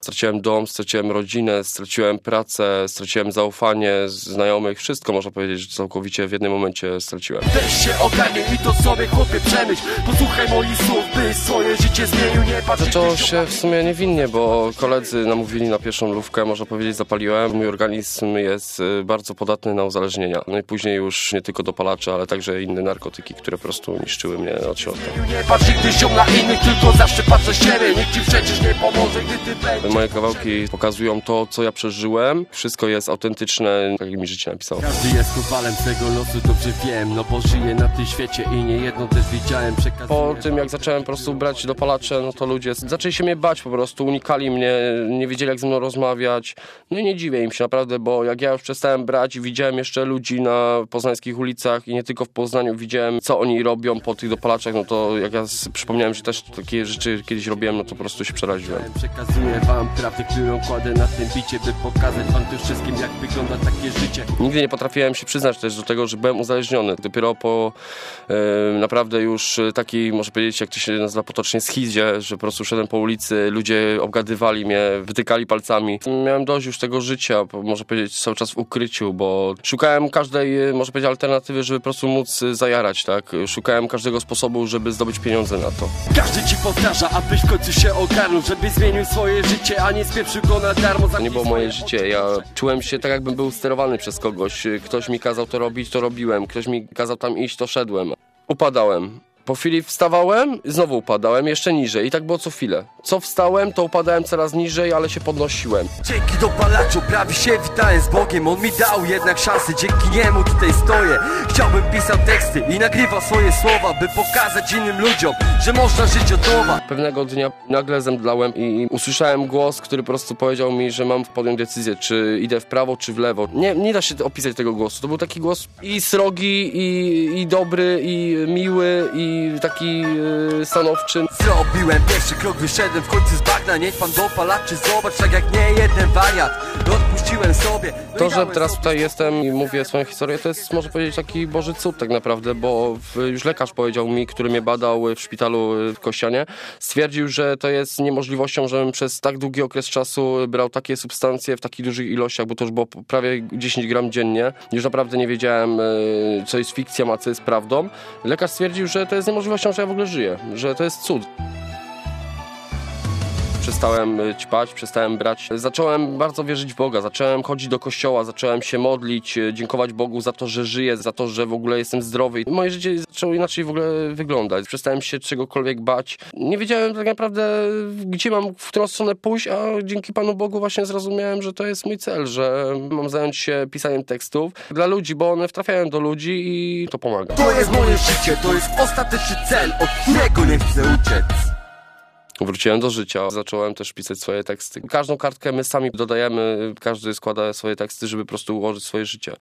Straciłem dom, straciłem rodzinę, straciłem pracę, straciłem zaufanie znajomych, wszystko można powiedzieć, że całkowicie w jednym momencie straciłem. Weź się ogarnij i to sobie chłopie przemyśl. Posłuchaj moich słów, by swoje życie zmienił, nie patrz. Zaczęło się w sumie niewinnie, bo koledzy namówili na pierwszą lówkę, można powiedzieć zapaliłem. Mój organizm jest bardzo podatny na uzależnienia. No i później już nie tylko dopalacze, ale także inne narkotyki, które po prostu niszczyły mnie od środka. Nie patrz nigdy się na innych, tylko zawsze patrz na siebie. Nikt ci przecież nie pomoże, gdy ty będziesz. Moje kawałki pokazują to, co ja przeżyłem. Wszystko jest autentyczne, tak jak mi życie napisało. Każdy jest kowalem swego losu, dobrze wiem. No bo żyję na tym świecie i nie jedno też widziałem. Po tym jak zacząłem po prostu brać dopalacze, no to ludzie zaczęli się mnie bać po prostu, unikali mnie, nie wiedzieli jak ze mną rozmawiać. No i nie dziwię im się naprawdę, bo jak ja już przestałem brać i widziałem jeszcze ludzi na poznańskich ulicach i nie tylko w Poznaniu, widziałem co oni robią po tych dopalaczach, no to jak ja przypomniałem, że też takie rzeczy kiedyś robiłem, no to po prostu się przeraziłem. Przekazuję wam prawdę, którą kładę na tym bicie, by pokazać wam też wszystkim, jak wygląda takie życie. Nigdy nie potrafiłem się przyznać też do tego, że byłem uzależniony. Dopiero po naprawdę już takiej, można powiedzieć, jak to się nazywa potocznie, schizie, że po prostu szedłem po ulicy, ludzie obgadywali mnie, wytykali palcami. Miałem dość już tego życia, można powiedzieć, cały czas w ukryciu, bo szukałem każdej, można powiedzieć, alternatywy, żeby po prostu móc zajarać, tak? Szukałem każdego sposobu, żeby zdobyć pieniądze na to. Każdy ci powtarza, abyś w końcu się ogarnął, żeby zmienił swoje życie, a nie spieprzył go na darmo. To nie było moje życie, ja czułem się tak, jakbym był sterowany przez kogoś. Ktoś mi kazał to robić, to robiłem. Ktoś mi kazał tam iść, to szedłem. Upadałem. Po chwili wstawałem, znowu upadałem, jeszcze niżej i tak było co chwilę. Co wstałem, to upadałem coraz niżej, ale się podnosiłem. Dzięki dopalaczu prawie się witałem z Bogiem. On mi dał jednak szansę, dzięki niemu tutaj stoję. Chciałbym pisał teksty i nagrywał swoje słowa, by pokazać innym ludziom, że można żyć od nowa. Pewnego dnia nagle zemdlałem i usłyszałem głos, który po prostu powiedział mi, że mam podjąć decyzję, czy idę w prawo, czy w lewo. Nie da się opisać tego głosu. To był taki głos i srogi, i dobry, i miły, i taki stanowczy. Zrobiłem pierwszy krok, wyszedłem w końcu z bagna. Niech pan dopalaczy, zobacz, tak jak nie jeden wariat. Odpuściłem sobie. To, że teraz tutaj jestem i mówię swoją historię, to jest, można powiedzieć, taki Boży cud tak naprawdę, bo już lekarz powiedział mi, który mnie badał w szpitalu w Kościanie, stwierdził, że to jest niemożliwością, żebym przez tak długi okres czasu brał takie substancje w takich dużych ilościach, bo to już było prawie 10 gram dziennie. Już naprawdę nie wiedziałem, co jest fikcją, a co jest prawdą. Lekarz stwierdził, że to jest niemożliwością, że ja w ogóle żyję, że to jest cud. Przestałem ćpać, przestałem brać. Zacząłem bardzo wierzyć w Boga, zacząłem chodzić do kościoła, zacząłem się modlić, dziękować Bogu za to, że żyję, za to, że w ogóle jestem zdrowy. Moje życie zaczęło inaczej w ogóle wyglądać. Przestałem się czegokolwiek bać. Nie wiedziałem tak naprawdę, gdzie mam, w którą stronę pójść, a dzięki Panu Bogu właśnie zrozumiałem, że to jest mój cel, że mam zająć się pisaniem tekstów dla ludzi, bo one trafiają do ludzi i to pomaga. To jest moje życie, to jest ostateczny cel, od którego nie chcę uciec. Wróciłem do życia, zacząłem też pisać swoje teksty. Każdą kartkę my sami dodajemy, każdy składa swoje teksty, żeby po prostu ułożyć swoje życie.